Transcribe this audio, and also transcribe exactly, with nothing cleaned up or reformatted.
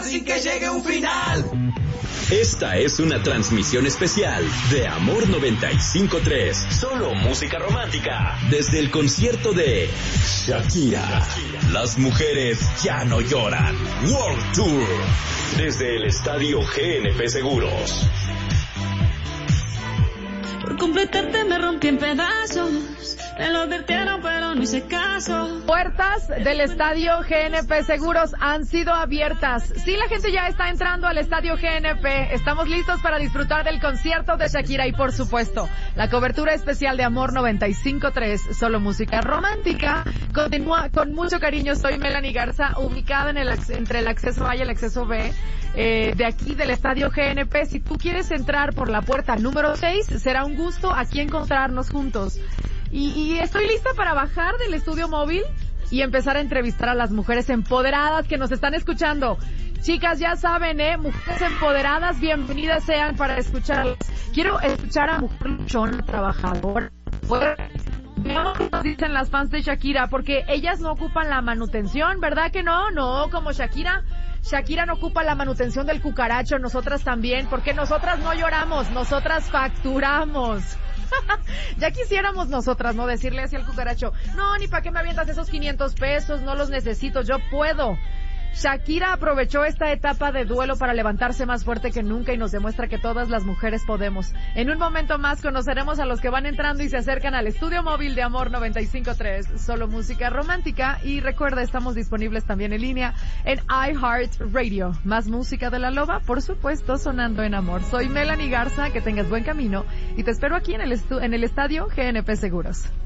sin que llegue un final. Esta es una transmisión especial de Amor noventa y cinco punto tres. Solo música romántica. Desde el concierto de Shakira. Las mujeres ya no lloran. World Tour. Desde el estadio G N P Seguros. Por completarte me rompí en pedazos. Me lo advirtieron pero no hice caso. Puertas del estadio G N P Seguros han sido abiertas. Sí, la gente ya está entrando al estadio G N P. Estamos listos para disfrutar del concierto de Shakira y, por supuesto, la cobertura especial de Amor noventa y cinco punto tres. Solo música romántica. Continúa con mucho cariño. Soy Melanie Garza, ubicada en el, entre el acceso A y el acceso B. Eh, de aquí del estadio G N P. Si tú quieres entrar por la puerta número seis, será un gusto aquí encontrarnos juntos. Y, y estoy lista para bajar del estudio móvil y empezar a entrevistar a las mujeres empoderadas que nos están escuchando. Chicas, ya saben, ¿eh? Mujeres empoderadas, bienvenidas sean para escucharlas. Quiero escuchar a mujer luchona, trabajadora. Veamos qué nos dicen las fans de Shakira, porque ellas no ocupan la manutención, ¿verdad que no? No, como Shakira. Shakira no ocupa la manutención del cucaracho, nosotras también, porque nosotras no lloramos, nosotras facturamos. Ya quisiéramos nosotras, ¿no? Decirle así al cucaracho, no, ni para qué me avientas esos quinientos pesos, no los necesito, yo puedo. Shakira aprovechó esta etapa de duelo para levantarse más fuerte que nunca y nos demuestra que todas las mujeres podemos. En un momento más conoceremos a los que van entrando y se acercan al estudio móvil de Amor noventa y cinco punto tres. Solo música romántica. Y recuerda, estamos disponibles también en línea en iHeartRadio. Más música de la loba, por supuesto, sonando en Amor. Soy Melanie Garza, que tengas buen camino y te espero aquí en el, estu- en el estadio G N P Seguros.